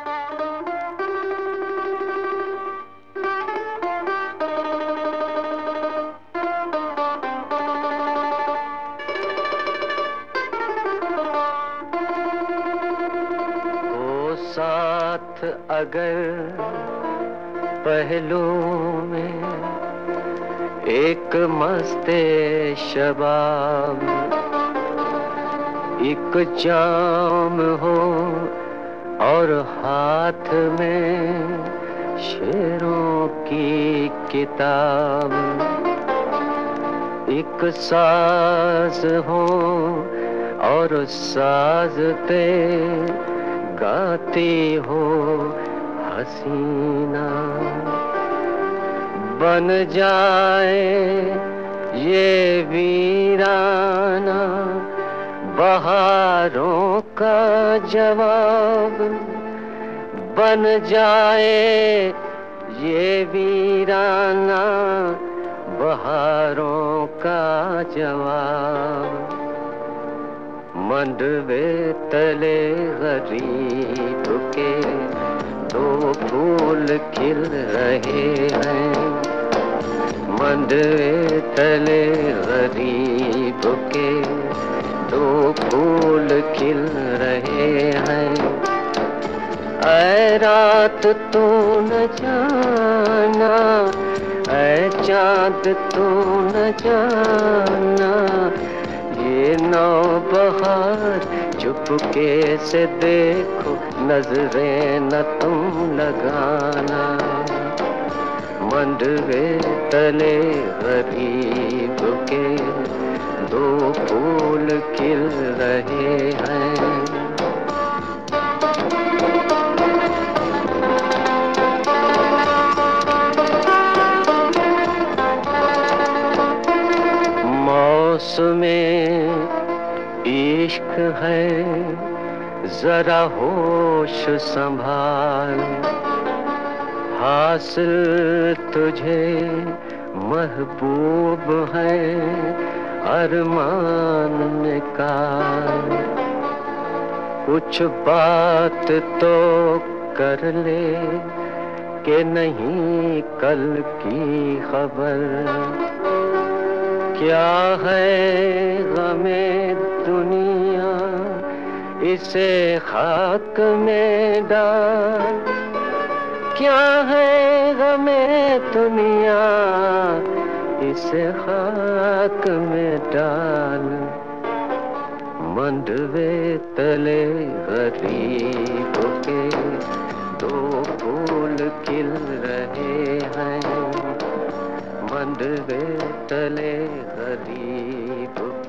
साथ अगर पहलू में एक मस्ते शबाब, एक जाम हो और हाथ में शेरों की किताब, एक साज हो और साजते गाती हो हसीना, बन जाए ये वीराना बहारों का जवाब, बन जाए ये वीराना बहारों का जवाब। मंडवे तले गरीब के दो फूल खिल रहे हैं, मंडवे तले गरीब के दो फूल खिल रहे हैं। ऐ रात तू न जाना, ऐ चाँद तू न जाना, ये नौबहार चुपके से देखो, नजरें न तुम लगाना। मंडवे तले गरीब के दो फूल खिल रहे हैं। मौसमे इश्क है जरा होश संभाल, हासिल तुझे महबूब है अरमान निकाल। कुछ बात तो कर ले कि नहीं कल की खबर, क्या है गमे दुनिया इसे खाक में डाल, क्या है गमे दुनिया इसे खाक में डाल। मंडवे तले गरीब के दो फूल खिल रहे हैं, मंडवे तले गरीब